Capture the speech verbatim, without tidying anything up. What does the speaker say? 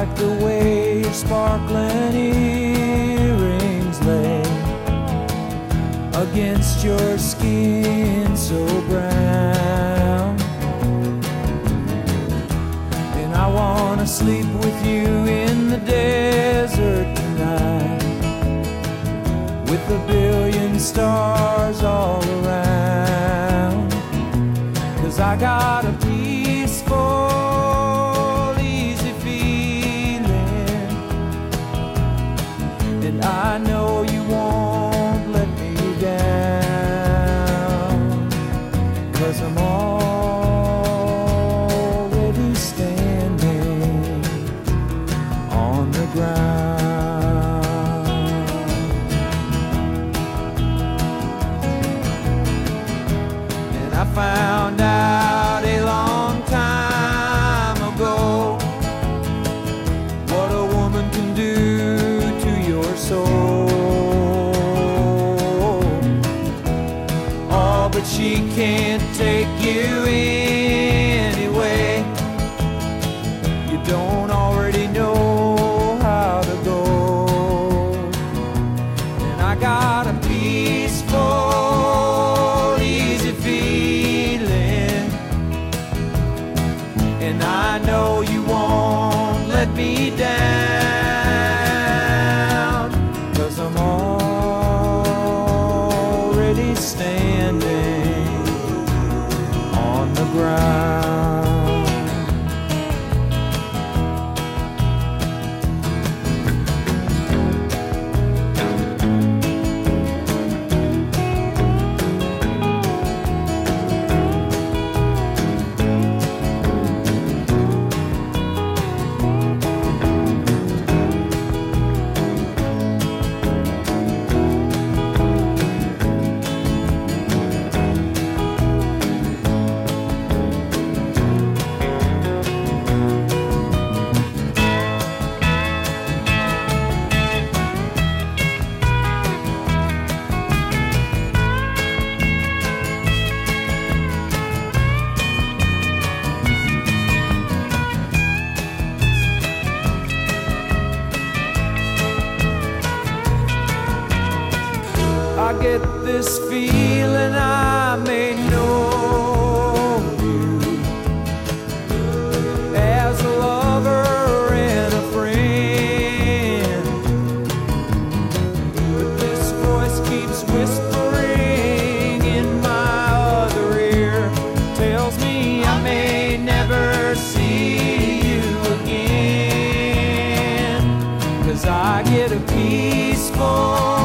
like the way your sparkling earrings lay against your skin so brown. And I wanna sleep with you in the desert tonight, with a billion stars all around. 'Cause I got a peaceful, easy feeling, and I know you won't let me down. 'Cause I'm already standing on the ground. And I found out a long time ago what a woman can do to your soul. Oh, but she can't take you anyway. You don't already know how to go. And I got a peaceful, easy feeling, and I know you won't let me down. 'Cause I'm already standing on the ground. I get this feeling I may know you as a lover and a friend, but this voice keeps whispering in my other ear, tells me I may never see you again. 'Cause I get a peaceful,